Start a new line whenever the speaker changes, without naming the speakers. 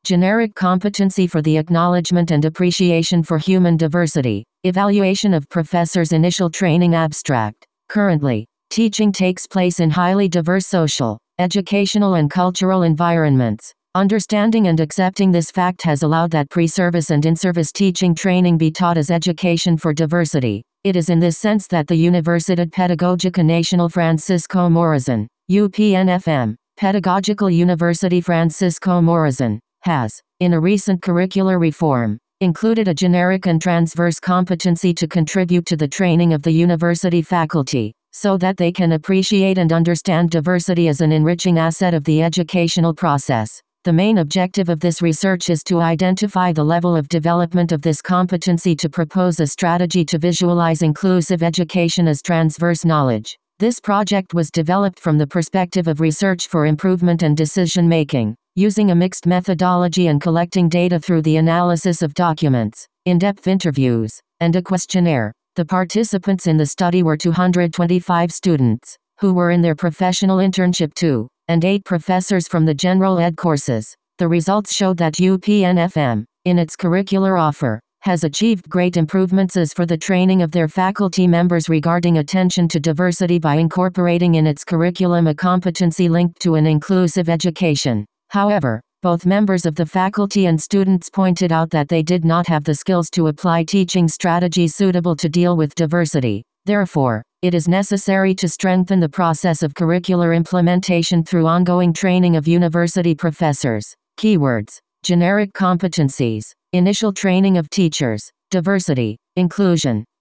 Generic competency for the acknowledgement and appreciation for human diversity. Evaluation of professors' initial training abstract. Currently, teaching takes place in highly diverse social, educational and cultural environments. Understanding and accepting this fact has allowed that pre-service and in-service teaching training be taught as education for diversity. It is in this sense that the Universidad Pedagógica Nacional Francisco Morazán, UPNFM, Pedagogical University Francisco Morazán, has, in a recent curricular reform, included a generic and transverse competency to contribute to the training of the university faculty, so that they can appreciate and understand diversity as an enriching asset of the educational process. The main objective of this research is to identify the level of development of this competency to propose a strategy to visualize inclusive education as transverse knowledge. This project was developed from the perspective of research for improvement and decision-making, using a mixed methodology and collecting data through the analysis of documents, in-depth interviews, and a questionnaire. The participants in the study were 225 students, who were in their professional internship 2, and 8 professors from the general ed courses. The results showed that UPNFM, in its curricular offer, has achieved great improvements as for the training of their faculty members regarding attention to diversity by incorporating in its curriculum a competency linked to an inclusive education. However, both members of the faculty and students pointed out that they did not have the skills to apply teaching strategies suitable to deal with diversity. Therefore, it is necessary to strengthen the process of curricular implementation through ongoing training of university professors. Keywords: generic competencies, initial training of teachers, diversity, inclusion,